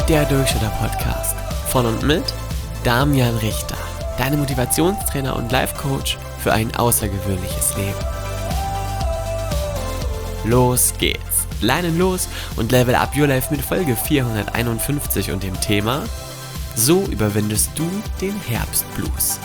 Der Durchstarter-Podcast von und mit Damian Richter, deine Motivationstrainer und Life-Coach für ein außergewöhnliches Leben. Los geht's! Leinen los und level up your life mit Folge 451 und dem Thema: So überwindest du den Herbstblues.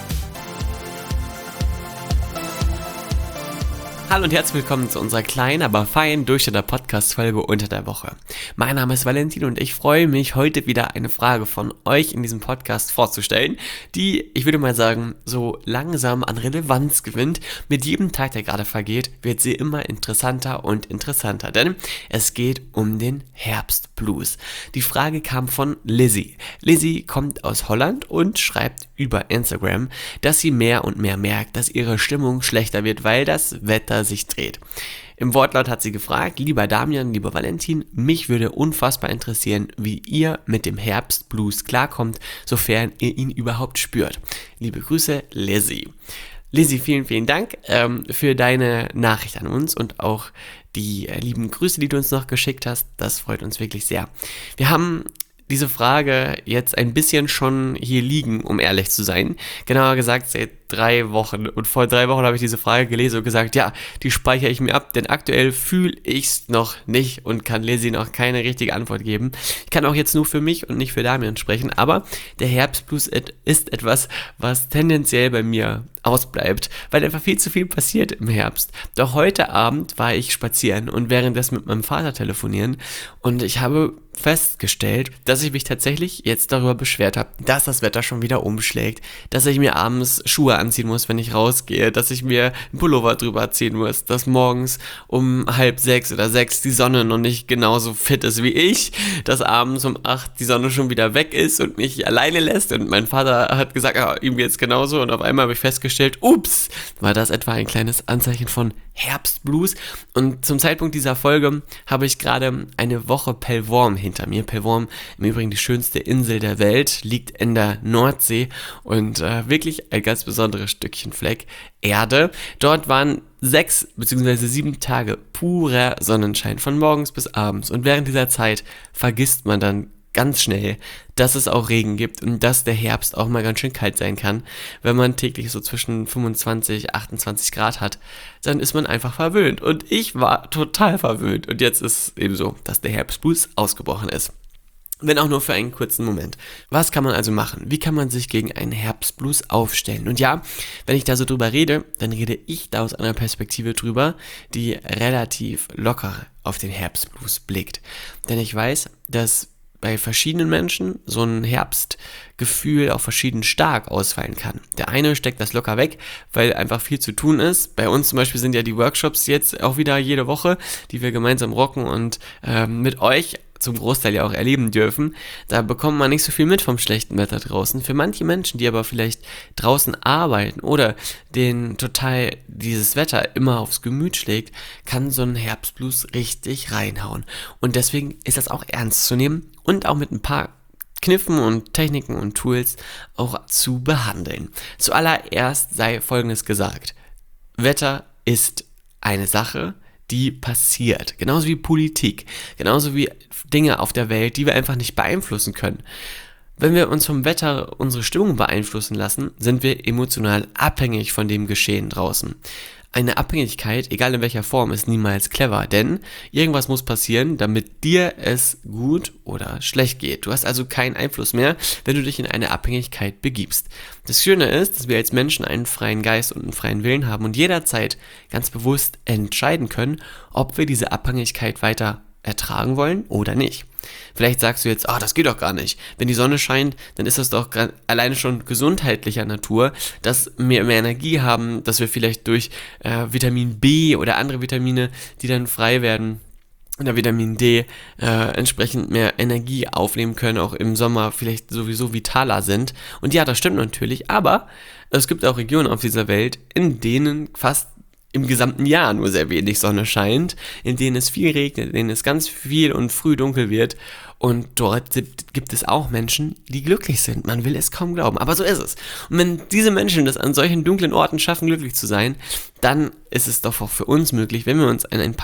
Hallo und herzlich willkommen zu unserer kleinen, aber feinen Durchstarter-Podcast-Folge unter der Woche. Mein Name ist Valentin und ich freue mich, heute wieder eine Frage von euch in diesem Podcast vorzustellen, die, ich würde mal sagen, so langsam an Relevanz gewinnt. Mit jedem Tag, der gerade vergeht, wird sie immer interessanter und interessanter, denn es geht um den Herbstblues. Die Frage kam von Lizzie. Lizzie kommt aus Holland und schreibt über Instagram, dass sie mehr und mehr merkt, dass ihre Stimmung schlechter wird, weil das Wetter sich dreht. Im Wortlaut hat sie gefragt: Lieber Damian, lieber Valentin, mich würde unfassbar interessieren, wie ihr mit dem Herbstblues klarkommt, sofern ihr ihn überhaupt spürt. Liebe Grüße, Lizzie. Lizzie, vielen, vielen Dank für deine Nachricht an uns und auch die lieben Grüße, die du uns noch geschickt hast. Das freut uns wirklich sehr. Wir haben diese Frage jetzt ein bisschen schon hier liegen, um ehrlich zu sein. Genauer gesagt seit 3 Wochen. Und vor 3 Wochen habe ich diese Frage gelesen und gesagt, ja, die speichere ich mir ab, denn aktuell fühle ich es noch nicht und kann Lizzie noch keine richtige Antwort geben. Ich kann auch jetzt nur für mich und nicht für Damian sprechen, aber der Herbstblues ist etwas, was tendenziell bei mir ausbleibt, weil einfach viel zu viel passiert im Herbst. Doch heute Abend war ich spazieren und währenddessen mit meinem Vater telefonieren und ich habe festgestellt, dass ich mich tatsächlich jetzt darüber beschwert habe, dass das Wetter schon wieder umschlägt, dass ich mir abends Schuhe anziehen muss, wenn ich rausgehe, dass ich mir einen Pullover drüber ziehen muss, dass morgens um 5:30 oder 6 die Sonne noch nicht genauso fit ist wie ich, dass abends um 8 die Sonne schon wieder weg ist und mich alleine lässt, und mein Vater hat gesagt, ja, ihm geht's genauso, und auf einmal habe ich festgestellt, ups, war das etwa ein kleines Anzeichen von Herbstblues? Und zum Zeitpunkt dieser Folge habe ich gerade eine Woche Pellworm hinter mir. Pellworm, im Übrigen die schönste Insel der Welt, liegt in der Nordsee und wirklich ein ganz besonderes Stückchen Fleck Erde. Dort waren 6 bzw. 7 Tage purer Sonnenschein von morgens bis abends, und während dieser Zeit vergisst man dann ganz schnell, dass es auch Regen gibt und dass der Herbst auch mal ganz schön kalt sein kann. Wenn man täglich so zwischen 25, 28 Grad hat, dann ist man einfach verwöhnt. Und ich war total verwöhnt. Und jetzt ist es eben so, dass der Herbstblues ausgebrochen ist. Wenn auch nur für einen kurzen Moment. Was kann man also machen? Wie kann man sich gegen einen Herbstblues aufstellen? Und ja, wenn ich da so drüber rede, dann rede ich da aus einer Perspektive drüber, die relativ locker auf den Herbstblues blickt. Denn ich weiß, dass bei verschiedenen Menschen so ein Herbstgefühl auch verschieden stark ausfallen kann. Der eine steckt das locker weg, weil einfach viel zu tun ist. Bei uns zum Beispiel sind ja die Workshops jetzt auch wieder jede Woche, die wir gemeinsam rocken und mit euch zum Großteil ja auch erleben dürfen. Da bekommt man nicht so viel mit vom schlechten Wetter draußen. Für manche Menschen, die aber vielleicht draußen arbeiten oder denen total dieses Wetter immer aufs Gemüt schlägt, kann so ein Herbstblues richtig reinhauen. Und deswegen ist das auch ernst zu nehmen und auch mit ein paar Kniffen und Techniken und Tools auch zu behandeln. Zuallererst sei Folgendes gesagt: Wetter ist eine Sache, die passiert. Genauso wie Politik, genauso wie Dinge auf der Welt, die wir einfach nicht beeinflussen können. Wenn wir uns vom Wetter unsere Stimmung beeinflussen lassen, sind wir emotional abhängig von dem Geschehen draußen. Eine Abhängigkeit, egal in welcher Form, ist niemals clever, denn irgendwas muss passieren, damit dir es gut oder schlecht geht. Du hast also keinen Einfluss mehr, wenn du dich in eine Abhängigkeit begibst. Das Schöne ist, dass wir als Menschen einen freien Geist und einen freien Willen haben und jederzeit ganz bewusst entscheiden können, ob wir diese Abhängigkeit weiter ertragen wollen oder nicht. Vielleicht sagst du jetzt, das geht doch gar nicht. Wenn die Sonne scheint, dann ist das doch alleine schon gesundheitlicher Natur, dass wir mehr Energie haben, dass wir vielleicht durch Vitamin B oder andere Vitamine, die dann frei werden, oder Vitamin D, entsprechend mehr Energie aufnehmen können, auch im Sommer vielleicht sowieso vitaler sind. Und ja, das stimmt natürlich, aber es gibt auch Regionen auf dieser Welt, in denen fast im gesamten Jahr nur sehr wenig Sonne scheint, in denen es viel regnet, in denen es ganz viel und früh dunkel wird, und dort gibt es auch Menschen, die glücklich sind. Man will es kaum glauben, aber so ist es. Und wenn diese Menschen das an solchen dunklen Orten schaffen, glücklich zu sein, dann ist es doch auch für uns möglich, wenn wir uns an ein paar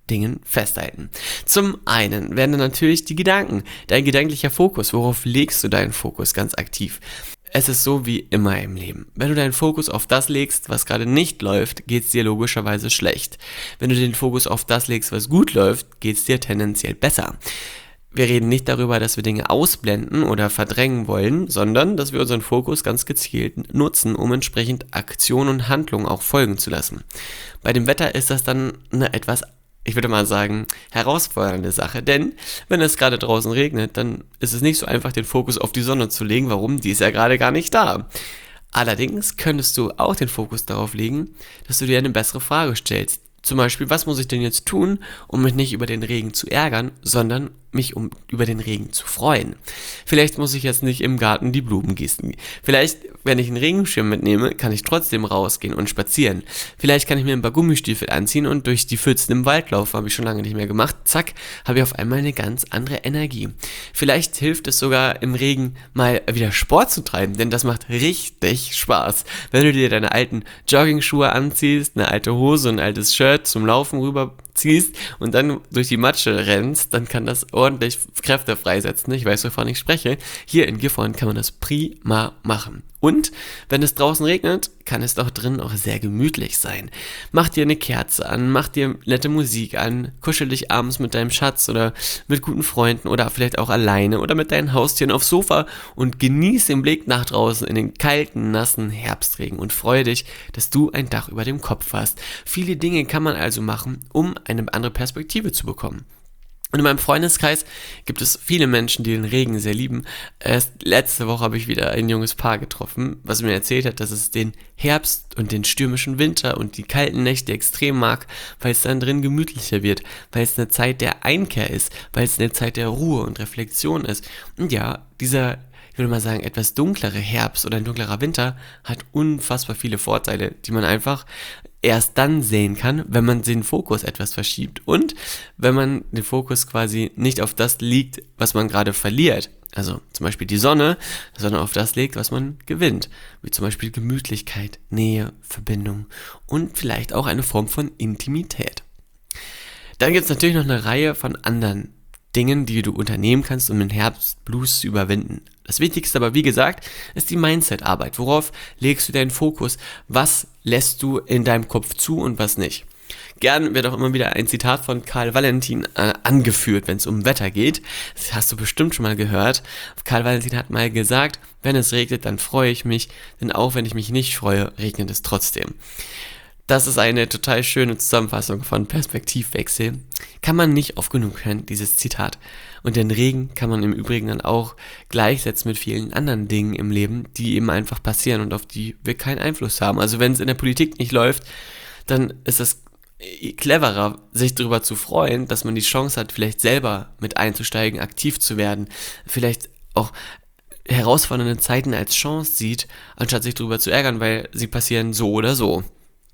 Dingen festhalten. Zum einen werden natürlich die Gedanken, dein gedanklicher Fokus, worauf legst du deinen Fokus ganz aktiv? Es ist so wie immer im Leben. Wenn du deinen Fokus auf das legst, was gerade nicht läuft, geht es dir logischerweise schlecht. Wenn du den Fokus auf das legst, was gut läuft, geht es dir tendenziell besser. Wir reden nicht darüber, dass wir Dinge ausblenden oder verdrängen wollen, sondern dass wir unseren Fokus ganz gezielt nutzen, um entsprechend Aktion und Handlung auch folgen zu lassen. Bei dem Wetter ist das dann eine etwas, ich würde mal sagen, herausfordernde Sache, denn wenn es gerade draußen regnet, dann ist es nicht so einfach, den Fokus auf die Sonne zu legen. Warum? Die ist ja gerade gar nicht da. Allerdings könntest du auch den Fokus darauf legen, dass du dir eine bessere Frage stellst. Zum Beispiel, was muss ich denn jetzt tun, um mich nicht über den Regen zu ärgern, sondern mich über den Regen zu freuen. Vielleicht muss ich jetzt nicht im Garten die Blumen gießen. Vielleicht, wenn ich einen Regenschirm mitnehme, kann ich trotzdem rausgehen und spazieren. Vielleicht kann ich mir ein paar Gummistiefel anziehen und durch die Pfützen im Wald laufen. Habe ich schon lange nicht mehr gemacht. Zack, habe ich auf einmal eine ganz andere Energie. Vielleicht hilft es sogar im Regen mal wieder Sport zu treiben, denn das macht richtig Spaß. Wenn du dir deine alten Jogging-Schuhe anziehst, eine alte Hose, ein altes Shirt zum Laufen rüberziehst und dann durch die Matsche rennst, dann kann das ordentlich Kräfte freisetzen. Ich weiß, wovon ich spreche. Hier in Gifhorn kann man das prima machen. Und wenn es draußen regnet, kann es doch drinnen auch sehr gemütlich sein. Mach dir eine Kerze an, mach dir nette Musik an, kuschel dich abends mit deinem Schatz oder mit guten Freunden oder vielleicht auch alleine oder mit deinen Haustieren aufs Sofa und genieß den Blick nach draußen in den kalten, nassen Herbstregen und freue dich, dass du ein Dach über dem Kopf hast. Viele Dinge kann man also machen, um eine andere Perspektive zu bekommen. Und in meinem Freundeskreis gibt es viele Menschen, die den Regen sehr lieben. Erst letzte Woche habe ich wieder ein junges Paar getroffen, was mir erzählt hat, dass es den Herbst und den stürmischen Winter und die kalten Nächte extrem mag, weil es dann drin gemütlicher wird, weil es eine Zeit der Einkehr ist, weil es eine Zeit der Ruhe und Reflexion ist. Und ja, dieser, ich würde mal sagen, etwas dunklere Herbst oder ein dunklerer Winter hat unfassbar viele Vorteile, die man einfach erst dann sehen kann, wenn man den Fokus etwas verschiebt und wenn man den Fokus quasi nicht auf das legt, was man gerade verliert, also zum Beispiel die Sonne, sondern auf das legt, was man gewinnt, wie zum Beispiel Gemütlichkeit, Nähe, Verbindung und vielleicht auch eine Form von Intimität. Dann gibt es natürlich noch eine Reihe von anderen Dingen, die du unternehmen kannst, um den Herbstblues zu überwinden. Das Wichtigste aber, wie gesagt, ist die Mindset-Arbeit. Worauf legst du deinen Fokus? Was lässt du in deinem Kopf zu und was nicht? Gern wird auch immer wieder ein Zitat von Karl Valentin angeführt, wenn es um Wetter geht. Das hast du bestimmt schon mal gehört. Karl Valentin hat mal gesagt, wenn es regnet, dann freue ich mich, denn auch wenn ich mich nicht freue, regnet es trotzdem. Das ist eine total schöne Zusammenfassung von Perspektivwechsel. Kann man nicht oft genug hören, dieses Zitat. Und den Regen kann man im Übrigen dann auch gleichsetzen mit vielen anderen Dingen im Leben, die eben einfach passieren und auf die wir keinen Einfluss haben. Also wenn es in der Politik nicht läuft, dann ist es cleverer, sich darüber zu freuen, dass man die Chance hat, vielleicht selber mit einzusteigen, aktiv zu werden, vielleicht auch herausfordernde Zeiten als Chance sieht, anstatt sich darüber zu ärgern, weil sie passieren so oder so.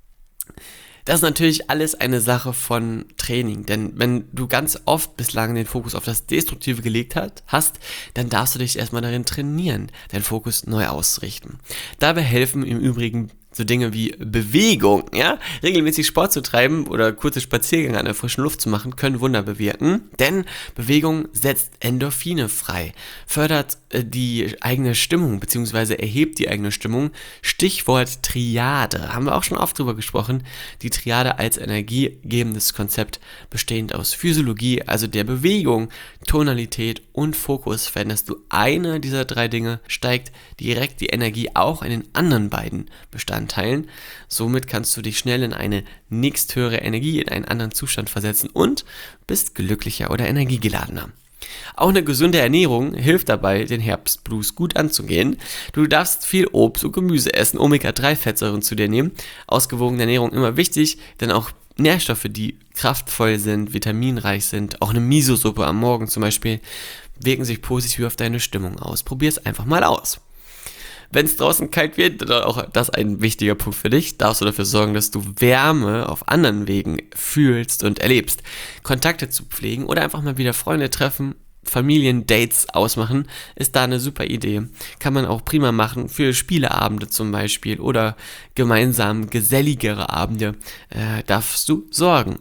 Das ist natürlich alles eine Sache von Training, denn wenn du ganz oft bislang den Fokus auf das Destruktive gelegt hast, dann darfst du dich erstmal darin trainieren, deinen Fokus neu auszurichten. Dabei helfen im Übrigen so Dinge wie Bewegung, ja, regelmäßig Sport zu treiben oder kurze Spaziergänge an der frischen Luft zu machen, können Wunder bewirken, denn Bewegung setzt Endorphine frei, fördert die eigene Stimmung bzw. erhebt die eigene Stimmung. Stichwort Triade, haben wir auch schon oft drüber gesprochen, die Triade als energiegebendes Konzept bestehend aus Physiologie, also der Bewegung, Tonalität und Fokus. Veränderst du eine dieser drei Dinge, steigt direkt die Energie auch in den anderen beiden Bestandteilen. Somit kannst du dich schnell in eine nächsthöhere Energie, in einen anderen Zustand versetzen und bist glücklicher oder energiegeladener. Auch eine gesunde Ernährung hilft dabei, den Herbstblues gut anzugehen. Du darfst viel Obst und Gemüse essen, Omega-3-Fettsäuren zu dir nehmen. Ausgewogene Ernährung immer wichtig, denn auch Nährstoffe, die kraftvoll sind, vitaminreich sind, auch eine Miso-Suppe am Morgen zum Beispiel, wirken sich positiv auf deine Stimmung aus. Probier es einfach mal aus. Wenn es draußen kalt wird, dann auch das ein wichtiger Punkt für dich, darfst du dafür sorgen, dass du Wärme auf anderen Wegen fühlst und erlebst. Kontakte zu pflegen oder einfach mal wieder Freunde treffen, Familiendates ausmachen, ist da eine super Idee. Kann man auch prima machen für Spieleabende zum Beispiel oder gemeinsam geselligere Abende, darfst du sorgen.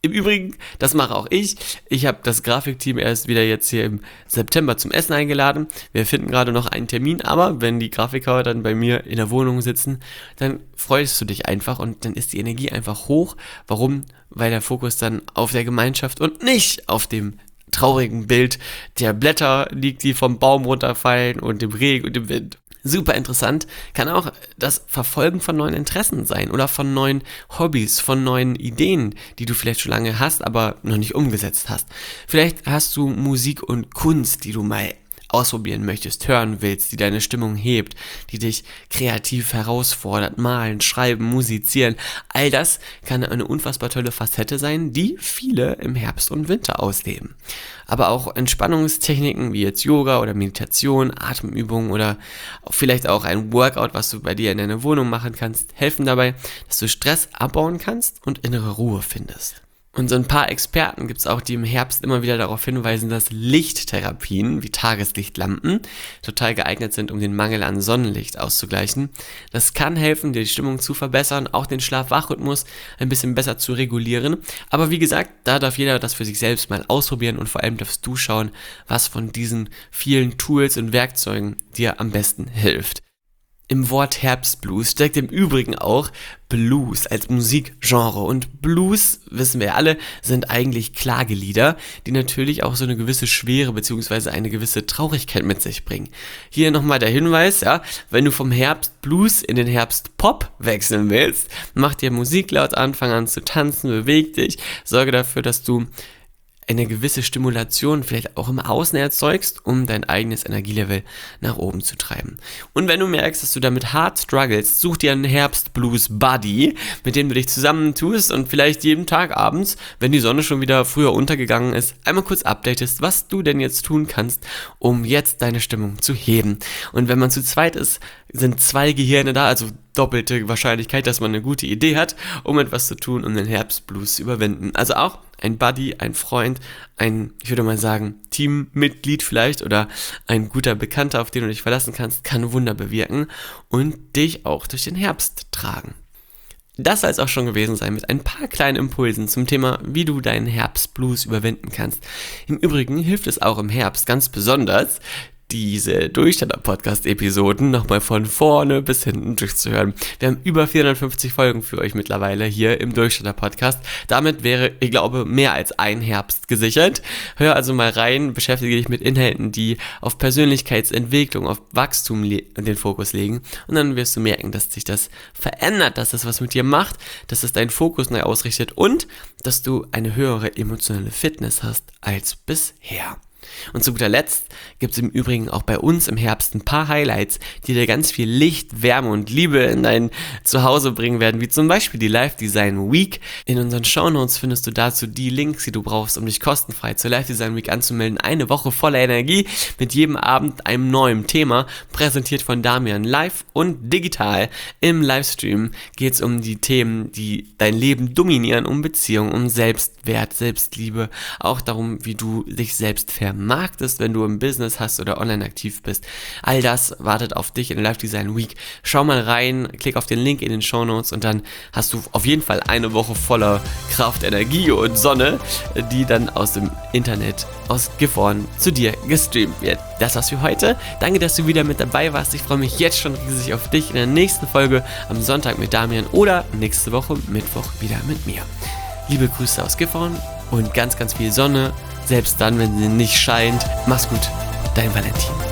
Im Übrigen, das mache auch ich. Ich habe das Grafikteam erst wieder jetzt hier im September zum Essen eingeladen. Wir finden gerade noch einen Termin, aber wenn die Grafiker dann bei mir in der Wohnung sitzen, dann freust du dich einfach und dann ist die Energie einfach hoch. Warum? Weil der Fokus dann auf der Gemeinschaft und nicht auf dem traurigen Bild der Blätter liegt, die vom Baum runterfallen und dem Regen und dem Wind. Super interessant, kann auch das Verfolgen von neuen Interessen sein oder von neuen Hobbys, von neuen Ideen, die du vielleicht schon lange hast, aber noch nicht umgesetzt hast. Vielleicht hast du Musik und Kunst, die du mal ausprobieren möchtest, hören willst, die deine Stimmung hebt, die dich kreativ herausfordert, malen, schreiben, musizieren. All das kann eine unfassbar tolle Facette sein, die viele im Herbst und Winter ausleben. Aber auch Entspannungstechniken wie jetzt Yoga oder Meditation, Atemübungen oder vielleicht auch ein Workout, was du bei dir in deiner Wohnung machen kannst, helfen dabei, dass du Stress abbauen kannst und innere Ruhe findest. Und so ein paar Experten gibt es auch, die im Herbst immer wieder darauf hinweisen, dass Lichttherapien wie Tageslichtlampen total geeignet sind, um den Mangel an Sonnenlicht auszugleichen. Das kann helfen, dir die Stimmung zu verbessern, auch den Schlaf-Wach-Rhythmus ein bisschen besser zu regulieren. Aber wie gesagt, da darf jeder das für sich selbst mal ausprobieren und vor allem darfst du schauen, was von diesen vielen Tools und Werkzeugen dir am besten hilft. Im Wort Herbstblues steckt im Übrigen auch Blues als Musikgenre und Blues, wissen wir alle, sind eigentlich Klagelieder, die natürlich auch so eine gewisse Schwere bzw. eine gewisse Traurigkeit mit sich bringen. Hier nochmal der Hinweis, ja, wenn du vom Herbstblues in den Herbstpop wechseln willst, mach dir Musik laut an, fang an zu tanzen, beweg dich, sorge dafür, dass du eine gewisse Stimulation vielleicht auch im Außen erzeugst, um dein eigenes Energielevel nach oben zu treiben. Und wenn du merkst, dass du damit hart struggles, such dir einen Herbst-Blues-Buddy, mit dem du dich zusammentust und vielleicht jeden Tag abends, wenn die Sonne schon wieder früher untergegangen ist, einmal kurz updatest, was du denn jetzt tun kannst, um jetzt deine Stimmung zu heben. Und wenn man zu zweit ist, sind 2 Gehirne da, also doppelte Wahrscheinlichkeit, dass man eine gute Idee hat, um etwas zu tun, um den Herbstblues zu überwinden. Also auch ein Buddy, ein Freund, ein, ich würde mal sagen, Teammitglied vielleicht oder ein guter Bekannter, auf den du dich verlassen kannst, kann Wunder bewirken und dich auch durch den Herbst tragen. Das soll es auch schon gewesen sein mit ein paar kleinen Impulsen zum Thema, wie du deinen Herbstblues überwinden kannst. Im Übrigen hilft es auch im Herbst ganz besonders, diese Durchstarter-Podcast-Episoden nochmal von vorne bis hinten durchzuhören. Wir haben über 450 Folgen für euch mittlerweile hier im Durchstarter-Podcast. Damit wäre, ich glaube, mehr als ein Herbst gesichert. Hör also mal rein, beschäftige dich mit Inhalten, die auf Persönlichkeitsentwicklung, auf Wachstum den Fokus legen. Und dann wirst du merken, dass sich das verändert, dass das was mit dir macht, dass es deinen Fokus neu ausrichtet und dass du eine höhere emotionale Fitness hast als bisher. Und zu guter Letzt gibt es im Übrigen auch bei uns im Herbst ein paar Highlights, die dir ganz viel Licht, Wärme und Liebe in dein Zuhause bringen werden, wie zum Beispiel die Live Design Week. In unseren Shownotes findest du dazu die Links, die du brauchst, um dich kostenfrei zur Live Design Week anzumelden. Eine Woche voller Energie mit jedem Abend einem neuen Thema, präsentiert von Damian live und digital. Im Livestream geht es um die Themen, die dein Leben dominieren, um Beziehungen, um Selbstwert, Selbstliebe, auch darum, wie du dich selbst vermarktest, wenn du im Business hast oder online aktiv bist. All das wartet auf dich in der Live Design Week. Schau mal rein, klick auf den Link in den Shownotes und dann hast du auf jeden Fall eine Woche voller Kraft, Energie und Sonne, die dann aus dem Internet, aus Gifhorn zu dir gestreamt wird. Das war's für heute. Danke, dass du wieder mit dabei warst. Ich freue mich jetzt schon riesig auf dich in der nächsten Folge am Sonntag mit Damian oder nächste Woche Mittwoch wieder mit mir. Liebe Grüße aus Gifhorn und ganz, ganz viel Sonne, selbst dann, wenn sie nicht scheint. Mach's gut, dein Valentin.